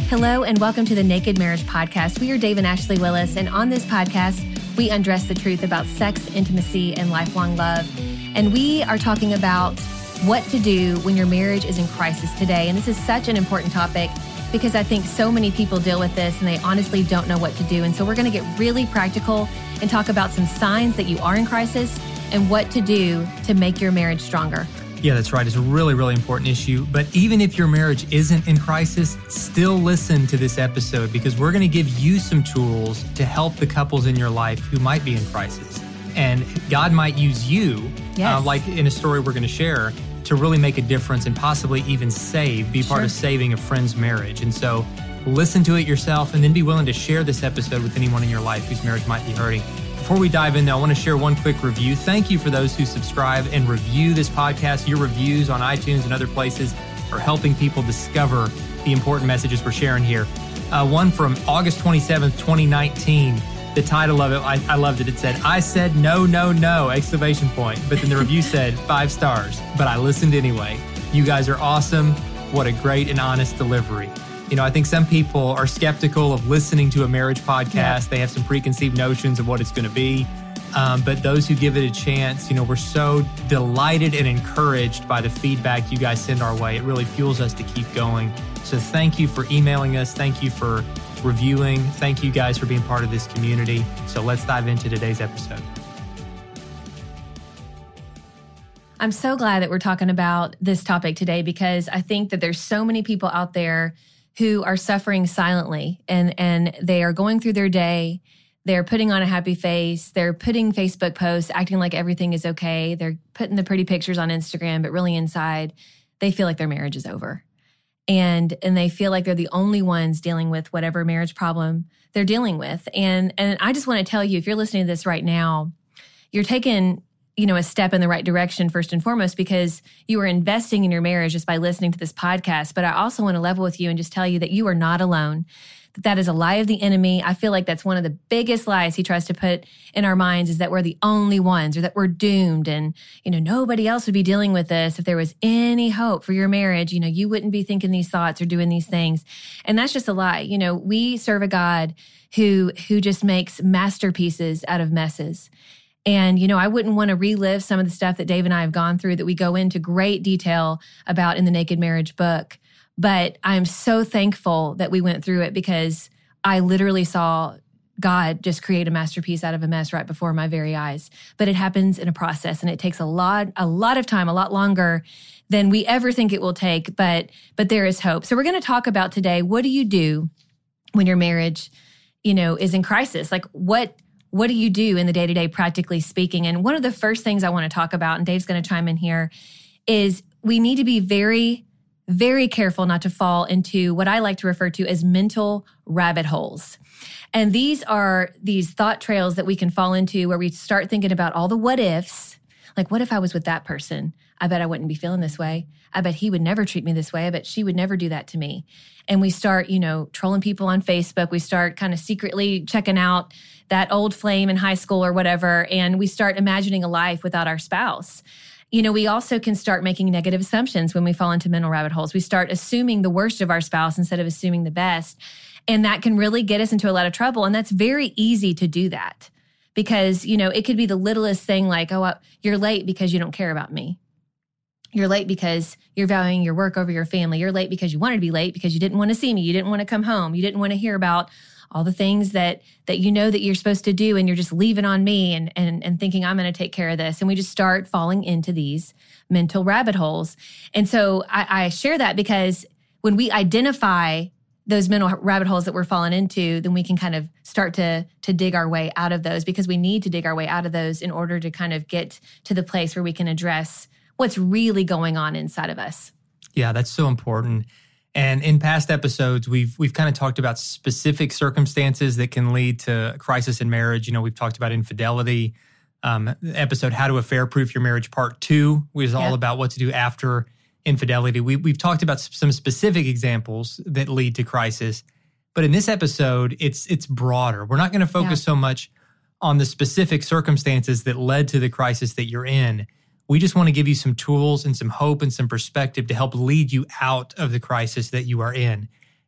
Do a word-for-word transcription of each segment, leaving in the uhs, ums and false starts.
Hello and welcome to the Naked Marriage Podcast. We are Dave and Ashley Willis, and on this podcast, we undress the truth about sex, intimacy, and lifelong love. And we are talking about what to do when your marriage is in crisis today. And this is such an important topic because I think so many people deal with this and they honestly don't know what to do. And so we're going to get really practical and talk about some signs that you are in crisis and what to do to make your marriage stronger. Yeah, that's right. It's a really, really important issue. But even if your marriage isn't in crisis, still listen to this episode because we're going to give you some tools to help the couples in your life who might be in crisis. And God might use you, yes. uh, like in a story we're going to share, to really make a difference and possibly even save, be part sure. of saving a friend's marriage. And so listen to it yourself and then be willing to share this episode with anyone in your life whose marriage might be hurting. Before we dive in, though, I want to share one quick review. Thank you for those who subscribe and review this podcast. Your reviews on iTunes and other places are helping people discover the important messages we're sharing here. Uh, one from August twenty-seventh, twenty nineteen. The title of it, I, I loved it. It said, I said no, no, no, exclamation point. But then the review said five stars, but I listened anyway. You guys are awesome. What a great and honest delivery. You know, I think some people are skeptical of listening to a marriage podcast. Yeah. They have some preconceived notions of what it's going to be. Um, but those who give it a chance, you know, we're so delighted and encouraged by the feedback you guys send our way. It really fuels us to keep going. So thank you for emailing us. Thank you for reviewing. Thank you guys for being part of this community. So let's dive into today's episode. I'm so glad that we're talking about this topic today because I think that there's so many people out there who are suffering silently and, and they are going through their day. They're putting on a happy face. They're putting Facebook posts, acting like everything is okay. They're putting the pretty pictures on Instagram, but really inside, they feel like their marriage is over. And and they feel like they're the only ones dealing with whatever marriage problem they're dealing with. And and I just want to tell you, if you're listening to this right now, you're taking, you know, a step in the right direction first and foremost because you are investing in your marriage just by listening to this podcast. But I also want to level with you and just tell you that you are not alone. That that is a lie of the enemy. I feel like that's one of the biggest lies he tries to put in our minds is that we're the only ones or that we're doomed and, you know, nobody else would be dealing with this. If there was any hope for your marriage, you know, you wouldn't be thinking these thoughts or doing these things. And that's just a lie. You know, we serve a God who who just makes masterpieces out of messes. And, you know, I wouldn't want to relive some of the stuff that Dave and I have gone through that we go into great detail about in the Naked Marriage book. But I'm so thankful that we went through it because I literally saw God just create a masterpiece out of a mess right before my very eyes. But it happens in a process and it takes a lot, a lot of time, a lot longer than we ever think it will take. But, but there is hope. So we're going to talk about today, what do you do when your marriage, you know, is in crisis? Like what What do you do in the day-to-day, practically speaking? And one of the first things I want to talk about, and Dave's going to chime in here, is we need to be very, very careful not to fall into what I like to refer to as mental rabbit holes. And these are these thought trails that we can fall into where we start thinking about all the what ifs. Like, what if I was with that person? I bet I wouldn't be feeling this way. I bet he would never treat me this way. I bet she would never do that to me. And we start, you know, trolling people on Facebook. We start kind of secretly checking out that old flame in high school or whatever. And we start imagining a life without our spouse. You know, we also can start making negative assumptions when we fall into mental rabbit holes. We start assuming the worst of our spouse instead of assuming the best. And that can really get us into a lot of trouble. And that's very easy to do that because, you know, it could be the littlest thing like, oh, you're late because you don't care about me. You're late because you're valuing your work over your family. You're late because you wanted to be late because you didn't want to see me. You didn't want to come home. You didn't want to hear about all the things that that you know that you're supposed to do, and you're just leaving on me and and, and thinking I'm going to take care of this. And we just start falling into these mental rabbit holes. And so I, I share that because when we identify those mental rabbit holes that we're falling into, then we can kind of start to to dig our way out of those because we need to dig our way out of those in order to kind of get to the place where we can address what's really going on inside of us. Yeah, that's so important. And in past episodes, we've we've kind of talked about specific circumstances that can lead to a crisis in marriage. You know, we've talked about infidelity. Um, episode How to Affair-Proof Your Marriage Part Two was all yeah. about what to do after infidelity. We, we've talked about some specific examples that lead to crisis. But in this episode, it's it's broader. We're not going to focus yeah. so much on the specific circumstances that led to the crisis that you're in. We just want to give you some tools and some hope and some perspective to help lead you out of the crisis that you are in.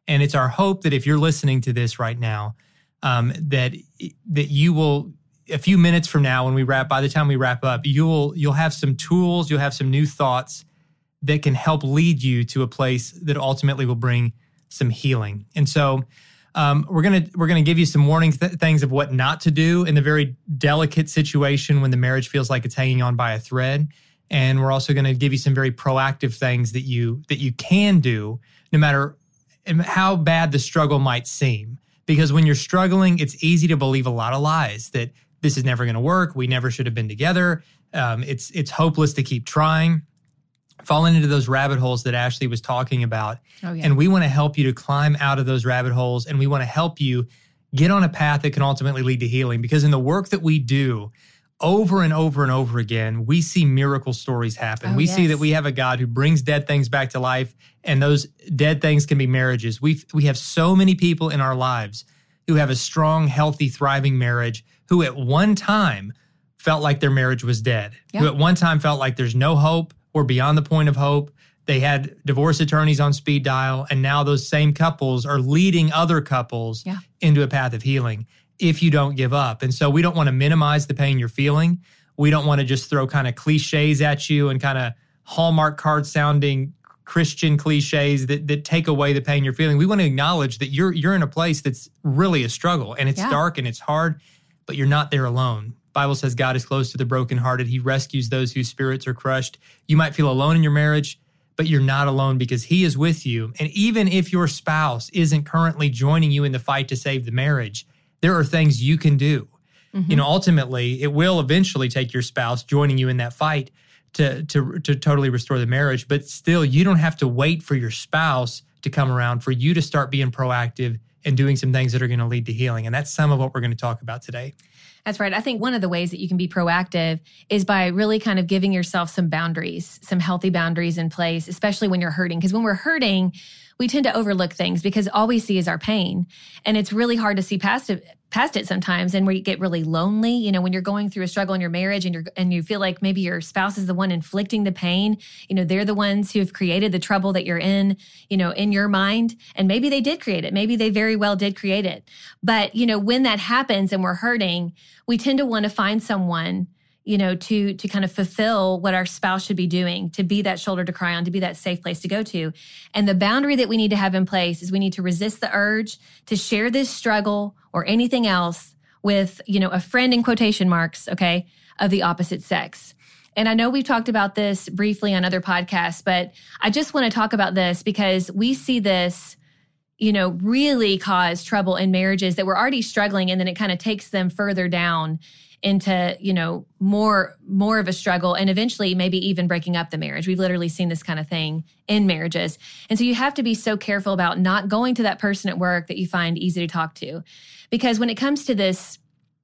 And it's our hope that if you're listening to this right now, um, that that you will, a few minutes from now when we wrap, by the time we wrap up, you'll you'll have some tools, you'll have some new thoughts that can help lead you to a place that ultimately will bring some healing. And so um, we're gonna we're gonna give you some warning th- things of what not to do in the very delicate situation when the marriage feels like it's hanging on by a thread. And we're also going to give you some very proactive things that you that you can do, no matter how bad the struggle might seem. Because when you're struggling, it's easy to believe a lot of lies that this is never going to work. We never should have been together. Um, it's it's hopeless to keep trying. Falling into those rabbit holes that Ashley was talking about. Oh, yeah. And we want to help you to climb out of those rabbit holes, and we want to help you get on a path that can ultimately lead to healing. Because in the work that we do, over and over and over again, we see miracle stories happen. Oh, we yes. see that we have a God who brings dead things back to life, and those dead things can be marriages. We we have so many people in our lives who have a strong, healthy, thriving marriage who at one time felt like their marriage was dead, Yeah. who at one time felt like there's no hope or beyond the point of hope. They had divorce attorneys on speed dial, and now those same couples are leading other couples Yeah. into a path of healing if you don't give up. And so we don't want to minimize the pain you're feeling. We don't want to just throw kind of cliches at you and kind of Hallmark card sounding Christian cliches that, that take away the pain you're feeling. We want to acknowledge that you're you're in a place that's really a struggle, and it's Yeah. dark and it's hard, but you're not there alone. Bible says God is close to the brokenhearted. He rescues those whose spirits are crushed. You might feel alone in your marriage, but you're not alone because he is with you. And even if your spouse isn't currently joining you in the fight to save the marriage, there are things you can do. Mm-hmm. You know, ultimately, it will eventually take your spouse joining you in that fight to, to, to totally restore the marriage. But still, you don't have to wait for your spouse to come around for you to start being proactive and doing some things that are going to lead to healing. And that's some of what we're going to talk about today. That's right. I think one of the ways that you can be proactive is by really kind of giving yourself some boundaries, some healthy boundaries in place, especially when you're hurting. Because when we're hurting, we tend to overlook things because all we see is our pain. And it's really hard to see past it, past it sometimes. And we get really lonely. You know, when you're going through a struggle in your marriage and you're and you feel like maybe your spouse is the one inflicting the pain, you know, they're the ones who have created the trouble that you're in, you know, in your mind. And maybe they did create it. Maybe they very well did create it. But, you know, when that happens and we're hurting, we tend to want to find someone, you know, to to kind of fulfill what our spouse should be doing, to be that shoulder to cry on, to be that safe place to go to. And the boundary that we need to have in place is we need to resist the urge to share this struggle or anything else with, you know, a friend in quotation marks, okay, of the opposite sex. And I know we've talked about this briefly on other podcasts, but I just want to talk about this because we see this, you know, really cause trouble in marriages that were already struggling, and then it kind of takes them further down into, you know, more more of a struggle and eventually maybe even breaking up the marriage. We've literally seen this kind of thing in marriages. And so you have to be so careful about not going to that person at work that you find easy to talk to. Because when it comes to this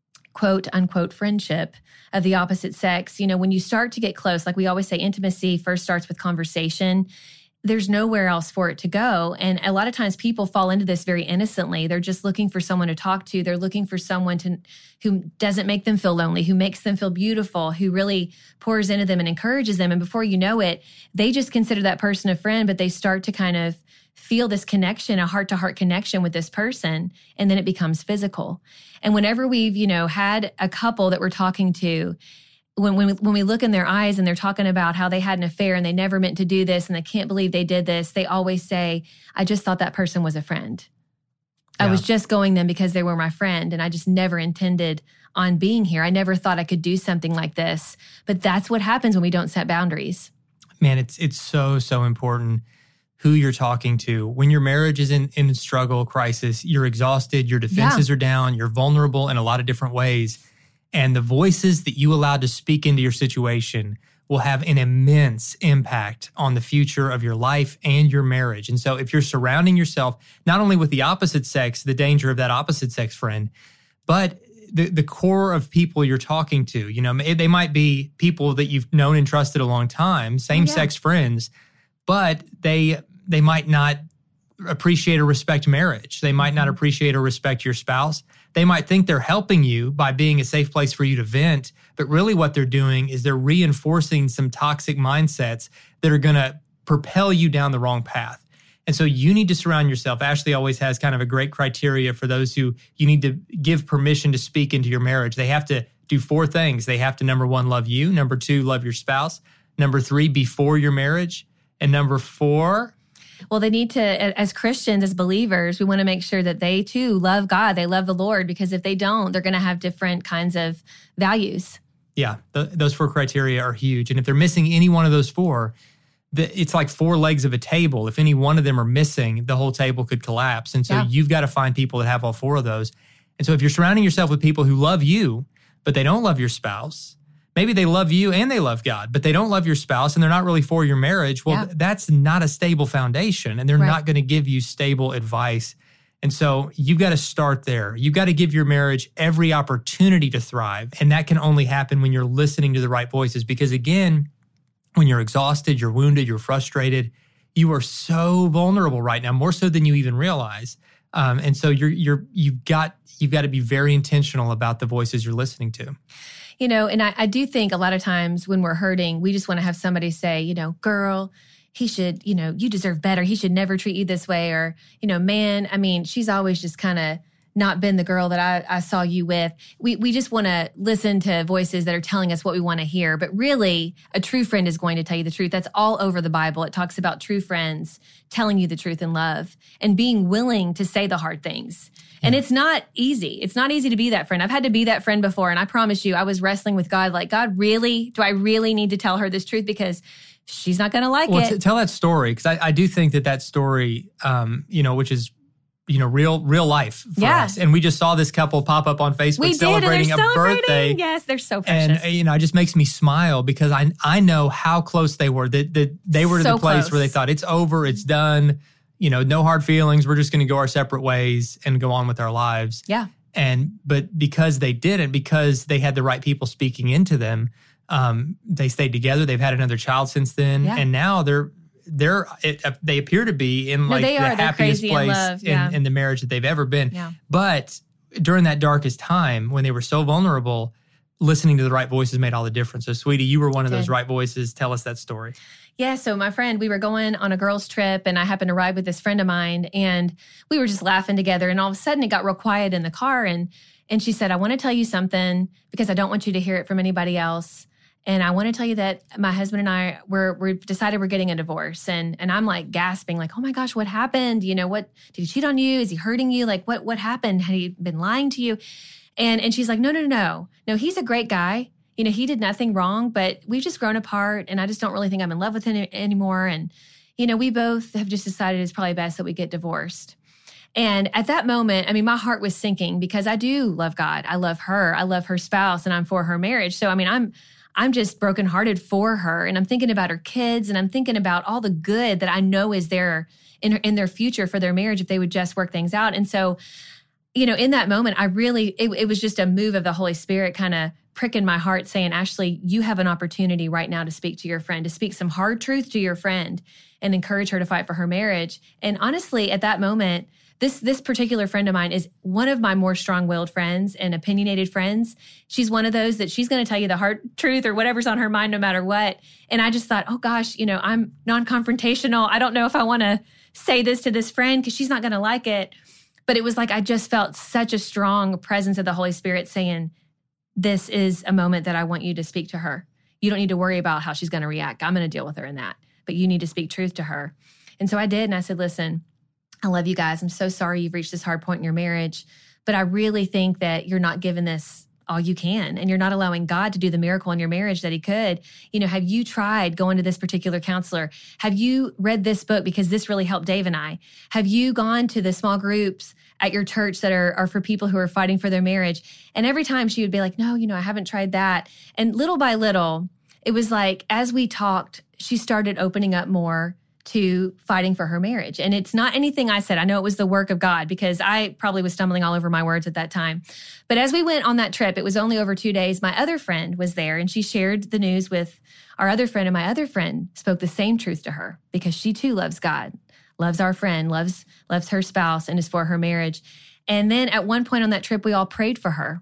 quote unquote friendship of the opposite sex, you know, when you start to get close, like we always say, intimacy first starts with conversation. There's nowhere else for it to go. And a lot of times people fall into this very innocently. They're just looking for someone to talk to. They're looking for someone to who doesn't make them feel lonely, who makes them feel beautiful, who really pours into them and encourages them. And before you know it, they just consider that person a friend, but they start to kind of feel this connection, a heart-to-heart connection with this person, and then it becomes physical. And whenever we've, you know, had a couple that we're talking to, When when we, when we look in their eyes and they're talking about how they had an affair and they never meant to do this and they can't believe they did this, they always say, I just thought that person was a friend. Yeah. I was just going them because they were my friend and I just never intended on being here. I never thought I could do something like this. But that's what happens when we don't set boundaries. Man, it's it's so, so important who you're talking to. When your marriage is in, in struggle, crisis, you're exhausted, your defenses Yeah. are down, you're vulnerable in a lot of different ways. And the voices that you allow to speak into your situation will have an immense impact on the future of your life and your marriage. And so if you're surrounding yourself, not only with the opposite sex, the danger of that opposite sex friend, but the, the core of people you're talking to, you know, they might be people that you've known and trusted a long time, same-sex yeah. friends, but they they might not appreciate or respect marriage. They might not appreciate or respect your spouse. They might think they're helping you by being a safe place for you to vent, but really what they're doing is they're reinforcing some toxic mindsets that are going to propel you down the wrong path. And so you need to surround yourself. Ashley always has kind of a great criteria for those who you need to give permission to speak into your marriage. They have to do four things. They have to, number one, love you. Number two, love your spouse. Number three, before your marriage. And number four... Well, they need to, as Christians, as believers, we want to make sure that they too love God. They love the Lord, because if they don't, they're going to have different kinds of values. Yeah, th- those four criteria are huge. And if they're missing any one of those four, the, it's like four legs of a table. If any one of them are missing, the whole table could collapse. And so Yeah. you've got to find people that have all four of those. And so if you're surrounding yourself with people who love you, but they don't love your spouse, maybe they love you and they love God, but they don't love your spouse and they're not really for your marriage. Well, Yeah. th- that's not a stable foundation, and they're Right. not going to give you stable advice. And so you've got to start there. You've got to give your marriage every opportunity to thrive. And that can only happen when you're listening to the right voices. Because again, when you're exhausted, you're wounded, you're frustrated, you are so vulnerable right now, more so than you even realize. Um, and so you're you're you've got you've got to be very intentional about the voices you're listening to. You know, and I, I do think a lot of times when we're hurting, we just want to have somebody say, you know, girl, he should, you know, you deserve better. He should never treat you this way. Or, you know, man, I mean, she's always just kind of not been the girl that I, I saw you with. We we just want to listen to voices that are telling us what we want to hear. But really, a true friend is going to tell you the truth. That's all over the Bible. It talks about true friends telling you the truth in love and being willing to say the hard things. And it's not easy. It's not easy to be that friend. I've had to be that friend before. And I promise you, I was wrestling with God, like, God, really? Do I really need to tell her this truth? Because she's not going to like well, it. T- tell that story, because I, I do think that that story, um, you know, which is, you know, real real life for Yeah. us. And we just saw this couple pop up on Facebook we did, celebrating and they're a celebrating. birthday. Yes, they're so precious. And, you know, it just makes me smile because I I know how close they were, that, that they were to So the place close. where they thought, it's over, it's done, you know, no hard feelings. We're just going to go our separate ways and go on with our lives. Yeah. And but because they didn't, because they had the right people speaking into them, um, they stayed together. They've had another child since then, Yeah. and now they're they're it, uh, they appear to be in No, like they the are. They're happiest crazy in place love. in, Yeah. in the marriage that they've ever been. Yeah. But during that darkest time, when they were so vulnerable, listening to the right voices made all the difference. So, sweetie, you were one of Did. those right voices. Tell us that story. Yeah, so my friend, we were going on a girls' trip, and I happened to ride with this friend of mine, and we were just laughing together, and all of a sudden it got real quiet in the car, and and she said, I want to tell you something because I don't want you to hear it from anybody else. And I want to tell you that my husband and I, we're, we've decided we're getting a divorce. And and I'm like gasping, like, oh my gosh, what happened? You know, what, did he cheat on you? Is he hurting you? Like, what what happened? Had he been lying to you? And and she's like, no, no, no, no. No, he's a great guy. You know, he did nothing wrong, but we've just grown apart, and I just don't really think I'm in love with him anymore. And, you know, we both have just decided it's probably best that we get divorced. And at that moment, I mean, my heart was sinking because I do love God. I love her. I love her spouse, and I'm for her marriage. So, I mean, I'm I'm just brokenhearted for her, and I'm thinking about her kids, and I'm thinking about all the good that I know is there in her, in their future for their marriage if they would just work things out. And so, you know, in that moment, I really, it, it was just a move of the Holy Spirit kind of pricking my heart saying, Ashley, you have an opportunity right now to speak to your friend, to speak some hard truth to your friend and encourage her to fight for her marriage. And honestly, at that moment, this this particular friend of mine is one of my more strong-willed friends and opinionated friends. She's one of those that she's going to tell you the hard truth or whatever's on her mind no matter what. And I just thought, oh gosh, you know, I'm non-confrontational. I don't know if I want to say this to this friend because she's not going to like it. But it was like I just felt such a strong presence of the Holy Spirit saying, this is a moment that I want you to speak to her. You don't need to worry about how she's going to react. I'm going to deal with her in that. But you need to speak truth to her. And so I did. And I said, listen, I love you guys. I'm so sorry you've reached this hard point in your marriage. But I really think that you're not giving this all you can. And you're not allowing God to do the miracle in your marriage that he could. You know, have you tried going to this particular counselor? Have you read this book? Because this really helped Dave and I. Have you gone to the small groups at your church that are, are for people who are fighting for their marriage? And every time she would be like, no, you know, I haven't tried that. And little by little, it was like, as we talked, she started opening up more to fighting for her marriage. And it's not anything I said. I know it was the work of God because I probably was stumbling all over my words at that time. But as we went on that trip, it was only over two days. My other friend was there and she shared the news with our other friend, and my other friend spoke the same truth to her because she too loves God, loves our friend, loves, loves her spouse, and is for her marriage. And then at one point on that trip, we all prayed for her.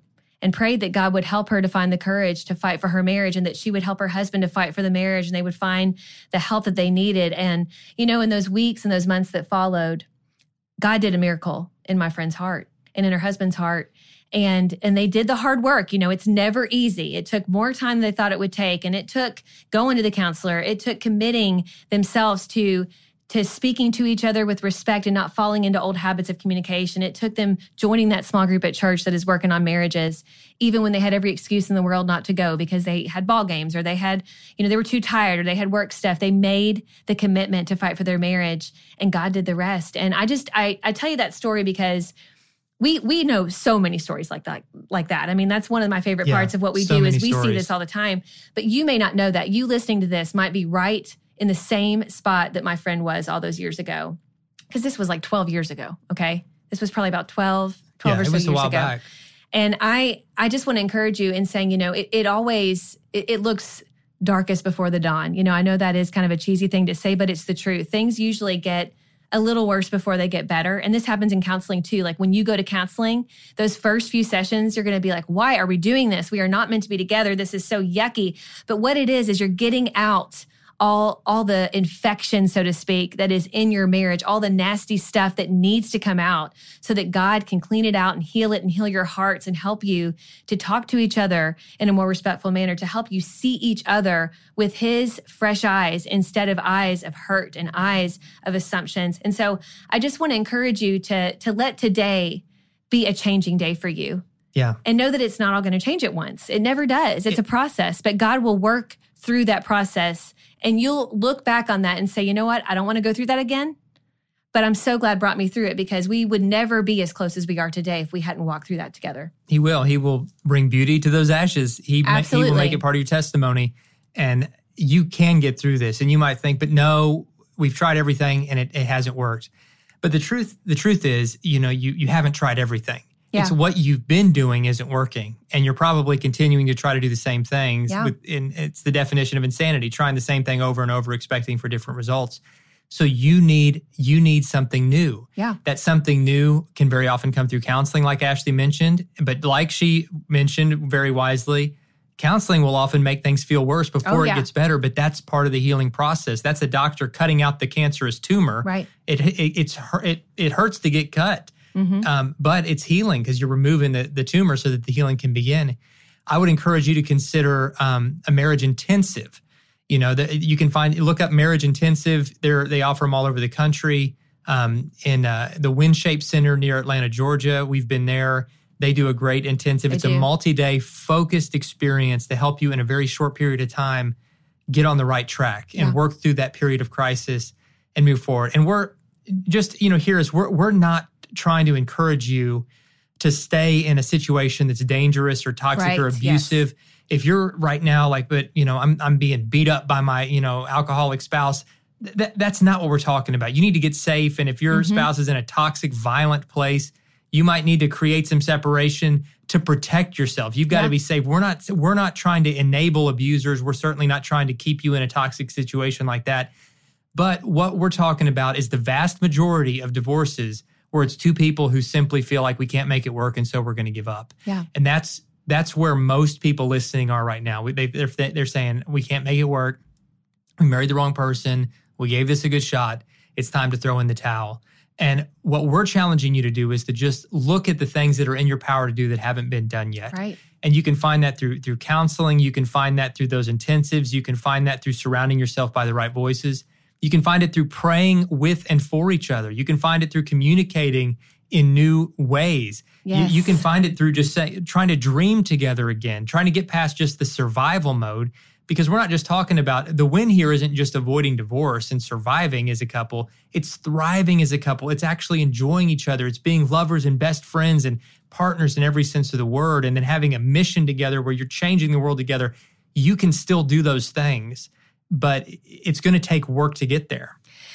and prayed that God would help her to find the courage to fight for her marriage, and that she would help her husband to fight for the marriage, and they would find the help that they needed. And, you know, in those weeks and those months that followed, God did a miracle in my friend's heart and in her husband's heart. And and they did the hard work. You know, it's never easy. It took more time than they thought it would take. And it took going to the counselor. It took committing themselves to to speaking to each other with respect and not falling into old habits of communication. It took them joining that small group at church that is working on marriages, even when they had every excuse in the world not to go because they had ball games or they had, you know, they were too tired or they had work stuff. They made the commitment to fight for their marriage, and God did the rest. And I just, I, I tell you that story because we we know so many stories like that. Like that. I mean, that's one of my favorite yeah, parts of what we so do is we stories. see this all the time. But you may not know that. You listening to this might be right in the same spot that my friend was all those years ago. Because this was like twelve years ago, okay? This was probably about twelve, twelve yeah, or so it was years a while ago. Back. And I I just want to encourage you in saying, you know, it, it always, it, it looks darkest before the dawn. You know, I know that is kind of a cheesy thing to say, but it's the truth. Things usually get a little worse before they get better. And this happens in counseling too. Like when you go to counseling, those first few sessions, you're going to be like, why are we doing this? We are not meant to be together. This is so yucky. But what it is, is you're getting out all, all the infection, so to speak, that is in your marriage, all the nasty stuff that needs to come out so that God can clean it out and heal it and heal your hearts and help you to talk to each other in a more respectful manner, to help you see each other with his fresh eyes instead of eyes of hurt and eyes of assumptions. And so I just want to encourage you to, to let today be a changing day for you. Yeah. And know that it's not all going to change at once. It never does. It's a process, but God will work through that process. And you'll look back on that and say, you know what? I don't want to go through that again, but I'm so glad brought me through it, because we would never be as close as we are today if we hadn't walked through that together. He will. He will bring beauty to those ashes. He, ma- he will make it part of your testimony. And you can get through this. And you might think, but no, we've tried everything and it, it hasn't worked. But the truth, the truth is, you know, you you haven't tried everything. Yeah. It's what you've been doing isn't working. And you're probably continuing to try to do the same things. Yeah. With, and it's the definition of insanity, trying the same thing over and over, expecting for different results. So you need you need something new. Yeah. That something new can very often come through counseling, like Ashley mentioned. But like she mentioned very wisely, counseling will often make things feel worse before oh, yeah. it gets better. But that's part of the healing process. That's a doctor cutting out the cancerous tumor. Right. It it it's it it hurts to get cut. Mm-hmm. Um, but it's healing because you're removing the, the tumor so that the healing can begin. I would encourage you to consider um, a marriage intensive. You know, that you can find, look up Marriage Intensive. They're, they offer them all over the country. Um, in uh, the WinShape Center near Atlanta, Georgia, we've been there. They do a great intensive. They it's do. a multi-day focused experience to help you in a very short period of time get on the right track and yeah. work through that period of crisis and move forward. And we're just, you know, here is we're we're not trying to encourage you to stay in a situation that's dangerous or toxic right. or abusive. Yes. If you're right now like, but you know, I'm I'm being beat up by my, you know, alcoholic spouse, th- that's not what we're talking about. You need to get safe. And if your mm-hmm. spouse is in a toxic, violent place, you might need to create some separation to protect yourself. You've got yeah. to be safe. We're not we're not trying to enable abusers. We're certainly not trying to keep you in a toxic situation like that. But what we're talking about is the vast majority of divorces where it's two people who simply feel like we can't make it work, and so we're going to give up. Yeah. And that's that's where most people listening are right now. We, they, they're, they're saying, we can't make it work. We married the wrong person. We gave this a good shot. It's time to throw in the towel. And what we're challenging you to do is to just look at the things that are in your power to do that haven't been done yet. Right. And you can find that through through counseling. You can find that through those intensives. You can find that through surrounding yourself by the right voices. You can find it through praying with and for each other. You can find it through communicating in new ways. Yes. You, you can find it through just say, trying to dream together again, trying to get past just the survival mode, because we're not just talking about, the win here isn't just avoiding divorce and surviving as a couple. It's thriving as a couple. It's actually enjoying each other. It's being lovers and best friends and partners in every sense of the word, and then having a mission together where you're changing the world together. You can still do those things, but it's going to take work to get there.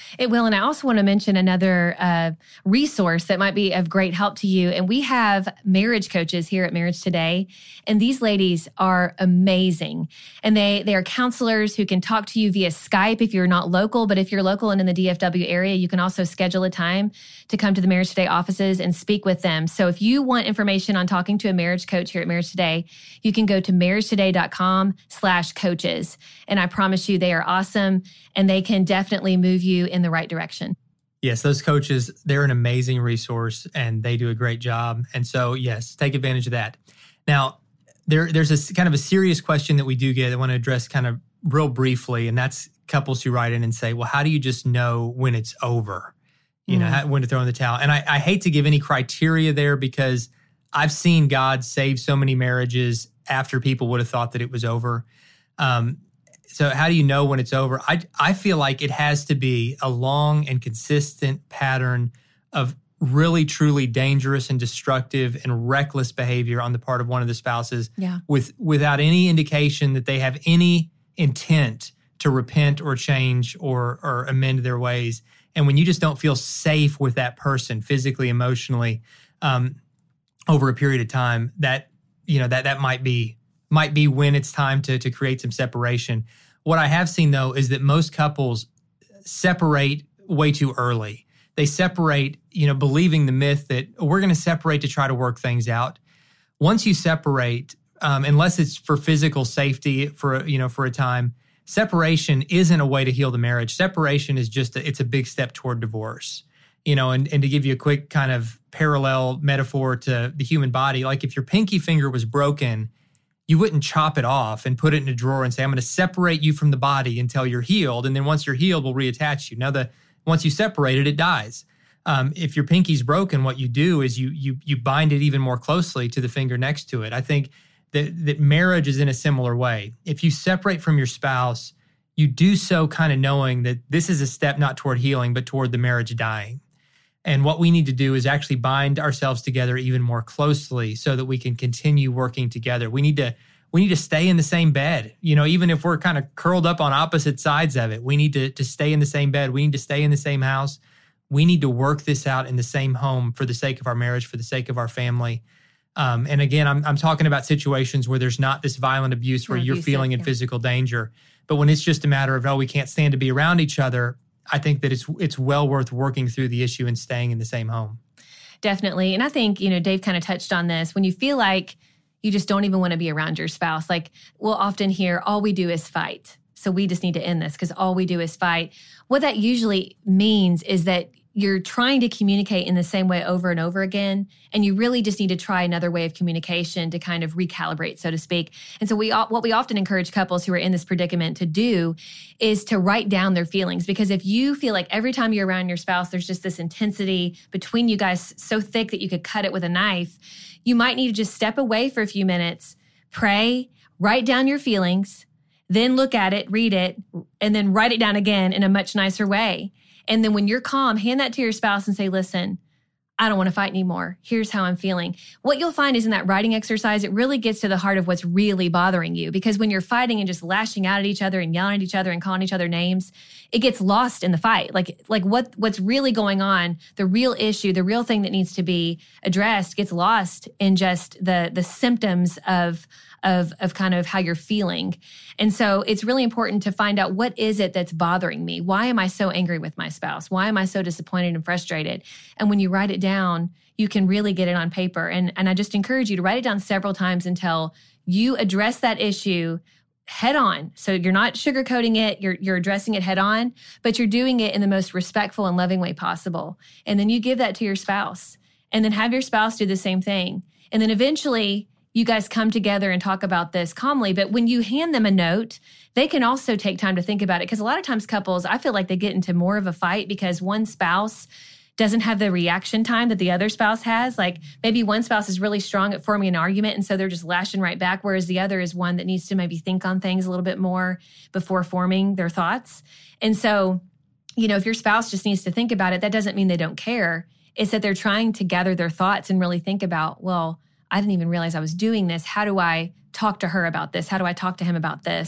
It will. And I also want to mention another uh, resource that might be of great help to you. And we have marriage coaches here at Marriage Today. And these ladies are amazing. And they, they are counselors who can talk to you via Skype if you're not local. But if you're local and in the D F W area, you can also schedule a time to come to the Marriage Today offices and speak with them. So if you want information on talking to a marriage coach here at Marriage Today, you can go to marriagetoday.com slash coaches. And I promise you they are awesome and they can definitely move you in the right direction. Yes, those coaches, they're an amazing resource and they do a great job. And so, yes, take advantage of that. Now, there, there's a kind of a serious question that we do get that I want to address kind of real briefly, and that's couples who write in and say, well, how do you just know when it's over? You mm. know, how, when to throw in the towel? And I, I hate to give any criteria there because I've seen God save so many marriages after people would have thought that it was over. Um, So how do you know when it's over? I I feel like it has to be a long and consistent pattern of really, truly dangerous and destructive and reckless behavior on the part of one of the spouses yeah. with without any indication that they have any intent to repent or change or or amend their ways. And when you just don't feel safe with that person physically, emotionally, um, over a period of time, that you know that that might be might be when it's time to to create some separation. What I have seen, though, is that most couples separate way too early. They separate, you know, believing the myth that we're going to separate to try to work things out. Once you separate, um, unless it's for physical safety for, you know, for a time, separation isn't a way to heal the marriage. Separation is just, a, it's a big step toward divorce. You know, and, and to give you a quick kind of parallel metaphor to the human body, like if your pinky finger was broken, you wouldn't chop it off and put it in a drawer and say, I'm going to separate you from the body until you're healed. And then once you're healed, we'll reattach you. Now, the once you separate it, it dies. Um, if your pinky's broken, what you do is you you you bind it even more closely to the finger next to it. I think that, that marriage is in a similar way. If you separate from your spouse, you do so kind of knowing that this is a step not toward healing, but toward the marriage dying. And what we need to do is actually bind ourselves together even more closely so that we can continue working together. We need to we need to stay in the same bed. You know, even if we're kind of curled up on opposite sides of it, we need to, to stay in the same bed. We need to stay in the same house. We need to work this out in the same home for the sake of our marriage, for the sake of our family. Um, and again, I'm I'm talking about situations where there's not this violent abuse where you're feeling in physical danger. But when it's just a matter of, oh, we can't stand to be around each other, I think that it's it's well worth working through the issue and staying in the same home. Definitely. And I think, you know, Dave kind of touched on this. When you feel like you just don't even want to be around your spouse, like we'll often hear, all we do is fight. So we just need to end this because all we do is fight. What that usually means is that you're trying to communicate in the same way over and over again, and you really just need to try another way of communication to kind of recalibrate, so to speak. And so we what we often encourage couples who are in this predicament to do is to write down their feelings, because if you feel like every time you're around your spouse, there's just this intensity between you guys so thick that you could cut it with a knife, you might need to just step away for a few minutes, pray, write down your feelings, then look at it, read it, and then write it down again in a much nicer way. And then when you're calm, hand that to your spouse and say, listen, I don't want to fight anymore. Here's how I'm feeling. What you'll find is in that writing exercise, it really gets to the heart of what's really bothering you. Because when you're fighting and just lashing out at each other and yelling at each other and calling each other names, it gets lost in the fight. Like, like what, what's really going on, the real issue, the real thing that needs to be addressed gets lost in just the, the symptoms of Of, of kind of how you're feeling. And so it's really important to find out, what is it that's bothering me? Why am I so angry with my spouse? Why am I so disappointed and frustrated? And when you write it down, you can really get it on paper. And, and I just encourage you to write it down several times until you address that issue head on. So you're not sugarcoating it, you're, you're addressing it head on, but you're doing it in the most respectful and loving way possible. And then you give that to your spouse, and then have your spouse do the same thing. And then eventually, you guys come together and talk about this calmly. But when you hand them a note, they can also take time to think about it. Because a lot of times couples, I feel like they get into more of a fight because one spouse doesn't have the reaction time that the other spouse has. Like maybe one spouse is really strong at forming an argument, and so they're just lashing right back, whereas the other is one that needs to maybe think on things a little bit more before forming their thoughts. And so, you know, if your spouse just needs to think about it, that doesn't mean they don't care. It's that they're trying to gather their thoughts and really think about, well, I didn't even realize I was doing this. How do I talk to her about this? How do I talk to him about this?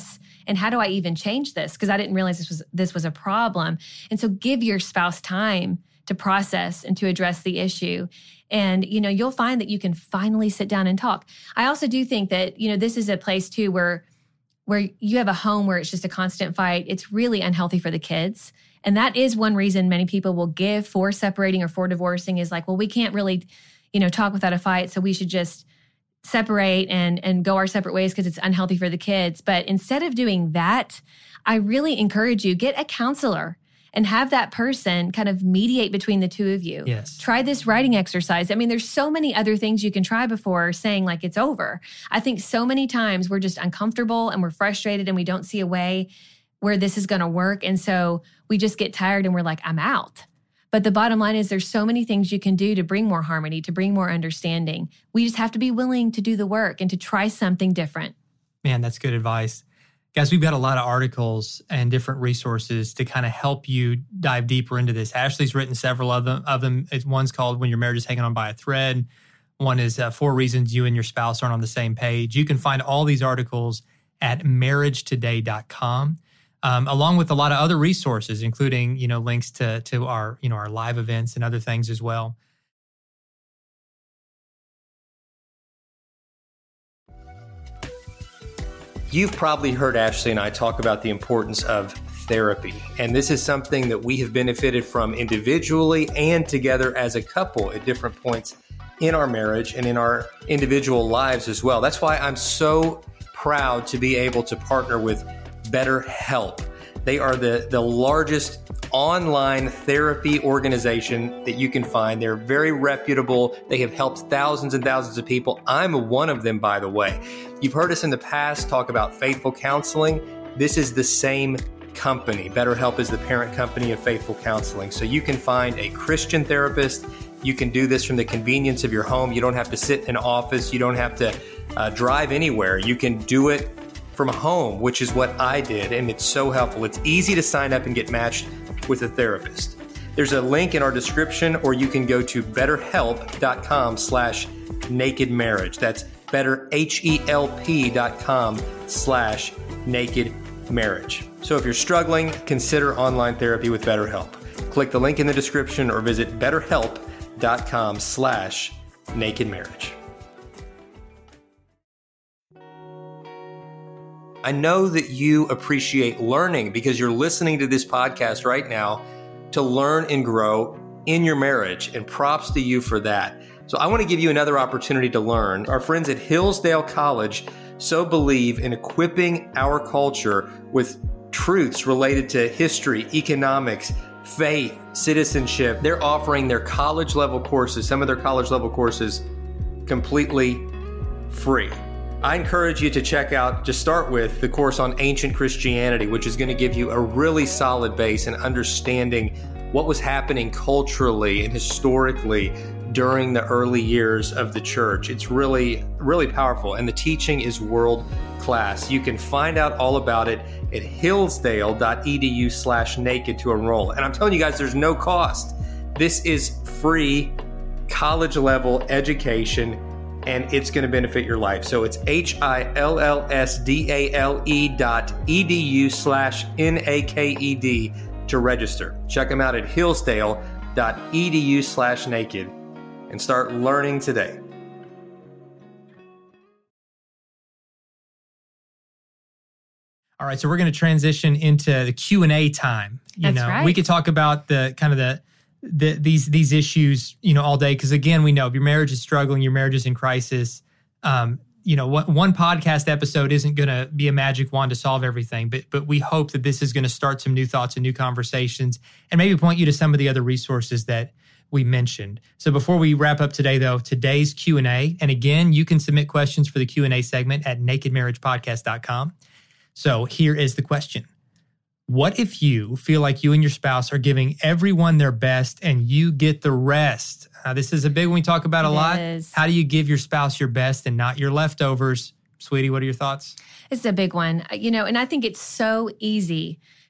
And how do I even change this? Because I didn't realize this was this was a problem. And so give your spouse time to process and to address the issue. And, you know, you'll find that you can finally sit down and talk. I also do think that, you know, this is a place too where where you have a home where it's just a constant fight. It's really unhealthy for the kids. And that is one reason many people will give for separating or for divorcing is like, well, we can't really, you know, talk without a fight. So we should just separate and, and go our separate ways because it's unhealthy for the kids. But instead of doing that, I really encourage you, get a counselor and have that person kind of mediate between the two of you. Yes. Try this writing exercise. I mean, there's so many other things you can try before saying like it's over. I think so many times we're just uncomfortable and we're frustrated and we don't see a way where this is going to work. And so we just get tired and we're like, I'm out. But the bottom line is there's so many things you can do to bring more harmony, to bring more understanding. We just have to be willing to do the work and to try something different. Man, that's good advice. Guys, we've got a lot of articles and different resources to kind of help you dive deeper into this. Ashley's written several of them. Of them. One's called When Your Marriage is Hanging on by a Thread. One is uh, Four Reasons You and Your Spouse Aren't on the Same Page. You can find all these articles at marriage today dot com, um, along with a lot of other resources, including, you know, links to, to our, you know, our live events and other things as well. You've probably heard Ashley and I talk about the importance of therapy, and this is something that we have benefited from individually and together as a couple at different points in our marriage and in our individual lives as well. That's why I'm so proud to be able to partner with BetterHelp. They are the, the largest online therapy organization that you can find. They're very reputable. They have helped thousands and thousands of people. I'm one of them, by the way. You've heard us in the past talk about Faithful Counseling. This is the same company. BetterHelp is the parent company of Faithful Counseling. So you can find a Christian therapist. You can do this from the convenience of your home. You don't have to sit in an office. You don't have to uh, drive anywhere. You can do it from home, which is what I did, and it's so helpful. It's easy to sign up and get matched with a therapist. There's a link in our description, or you can go to betterhelp.com slash naked marriage. That's better, H-E-L-P dot com slash naked marriage. So if you're struggling, consider online therapy with BetterHelp. Click the link in the description or visit betterhelp.com slash naked marriage. I know that you appreciate learning because you're listening to this podcast right now to learn and grow in your marriage, and props to you for that. So I want to give you another opportunity to learn. Our friends at Hillsdale College so believe in equipping our culture with truths related to history, economics, faith, citizenship. They're offering their college level courses, some of their college level courses, completely free. I encourage you to check out, to start with, the course on ancient Christianity, which is going to give you a really solid base in understanding what was happening culturally and historically during the early years of the church. It's really, really powerful, and the teaching is world class. You can find out all about it at hillsdale.edu slash naked to enroll. And I'm telling you guys, there's no cost. This is free college level education, and it's going to benefit your life. So it's H-I-L-L-S-D-A-L-E dot E-D-U slash N-A-K-E-D to register. Check them out at hillsdale.edu slash naked and start learning today. All right, so we're going to transition into the Q and A time. You That's know, right. We could talk about the kind of the The, these these issues, you know, all day. Because again, we know if your marriage is struggling, your marriage is in crisis. Um, you know, what, one podcast episode isn't going to be a magic wand to solve everything. But but we hope that this is going to start some new thoughts and new conversations, and maybe point you to some of the other resources that we mentioned. So before we wrap up today, though, today's Q and A, and again, you can submit questions for the Q and A segment at naked marriage podcast dot com. So here is the question. What if you feel like you and your spouse are giving everyone their best and you get the rest? Uh, this is a big one we talk about a It lot. is. How do you give your spouse your best and not your leftovers? Sweetie, what are your thoughts? It's a big one, you know, and I think it's so easy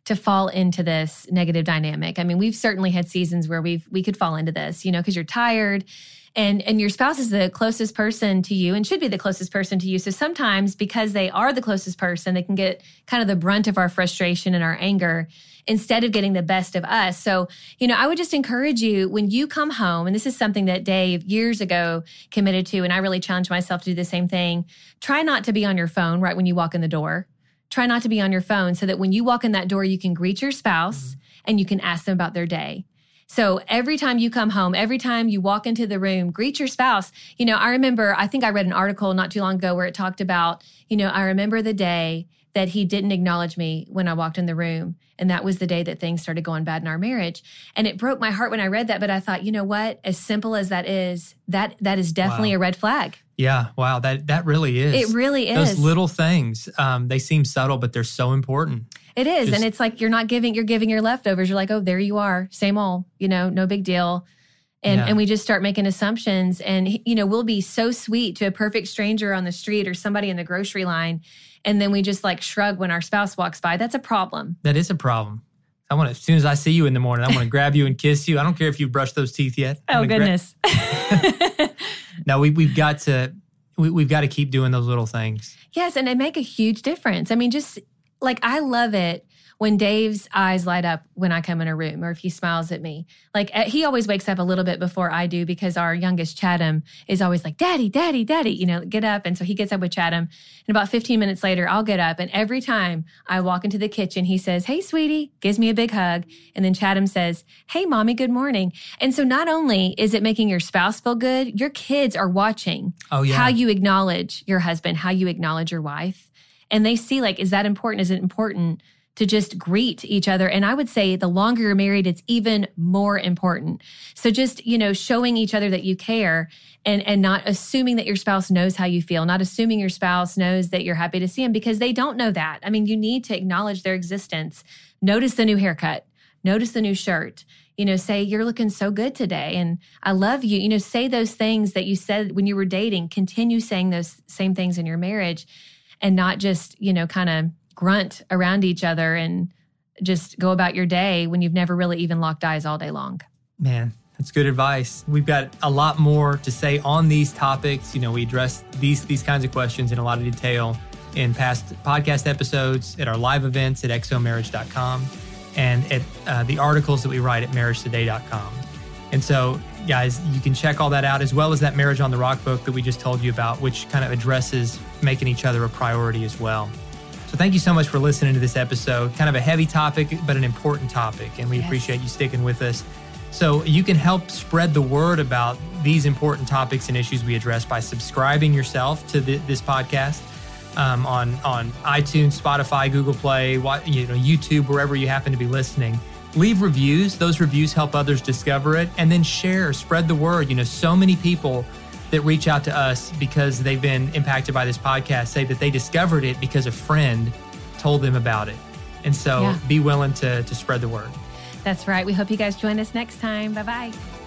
to fall into this negative dynamic. I mean, we've certainly had seasons where we've we could fall into this, you know, because you're tired. And and your spouse is the closest person to you and should be the closest person to you. So sometimes because they are the closest person, they can get kind of the brunt of our frustration and our anger instead of getting the best of us. So, you know, I would just encourage you when you come home, and this is something that Dave years ago committed to, and I really challenged myself to do the same thing. Try not to be on your phone right when you walk in the door. Try not to be on your phone so that when you walk in that door, you can greet your spouse mm-hmm. and you can ask them about their day. So every time you come home, every time you walk into the room, greet your spouse. You know, I remember, I think I read an article not too long ago where it talked about, you know, I remember the day that he didn't acknowledge me when I walked in the room. And that was the day that things started going bad in our marriage. And it broke my heart when I read that. But I thought, you know what? As simple as that is, that that is definitely wow. a red flag. Yeah. Wow. That that really is. It really is. Those little things, um, they seem subtle, but they're so important. It is. Just, and it's like you're not giving, you're giving your leftovers. You're like, oh, there you are. Same old, you know, no big deal. And yeah. and we just start making assumptions. And, you know, we'll be so sweet to a perfect stranger on the street or somebody in the grocery line. And then we just like shrug when our spouse walks by. That's a problem. That is a problem. I want to, as soon as I see you in the morning, I want to grab you and kiss you. I don't care if you've brushed those teeth yet. Oh, goodness. Gra- no, we, we've got to, we, we've got to keep doing those little things. Yes. And they make a huge difference. I mean, just like, I love it when Dave's eyes light up when I come in a room or if he smiles at me. Like, he always wakes up a little bit before I do because our youngest Chatham is always like, daddy, daddy, daddy, you know, get up. And so he gets up with Chatham. And about fifteen minutes later, I'll get up. And every time I walk into the kitchen, he says, hey, sweetie, gives me a big hug. And then Chatham says, hey, mommy, good morning. And so not only is it making your spouse feel good, your kids are watching oh, yeah. how you acknowledge your husband, how you acknowledge your wife. And they see, like, is that important? Is it important to just greet each other? And I would say the longer you're married, it's even more important. So just, you know, showing each other that you care and, and not assuming that your spouse knows how you feel, not assuming your spouse knows that you're happy to see them because they don't know that. I mean, you need to acknowledge their existence. Notice the new haircut. Notice the new shirt. You know, say, you're looking so good today and I love you. You know, say those things that you said when you were dating. Continue saying those same things in your marriage and not just, you know, kind of grunt around each other and just go about your day when you've never really even locked eyes all day long. Man, that's good advice. We've got a lot more to say on these topics. You know, we address these these kinds of questions in a lot of detail in past podcast episodes, at our live events at x o marriage dot com, and at uh, the articles that we write at marriage today dot com. And so, guys, you can check all that out, as well as that Marriage on the Rock book that we just told you about, which kind of addresses making each other a priority as well. So thank you so much for listening to this episode. Kind of a heavy topic, but an important topic, and we yes. appreciate you sticking with us. So you can help spread the word about these important topics and issues we address by subscribing yourself to the, this podcast um, on, on iTunes, Spotify, Google Play, you know, YouTube, wherever you happen to be listening. Leave reviews. Those reviews help others discover it, and then share, spread the word. You know, so many people that reach out to us because they've been impacted by this podcast say that they discovered it because a friend told them about it. And so yeah. be willing to, to spread the word. That's right. We hope you guys join us next time. Bye-bye.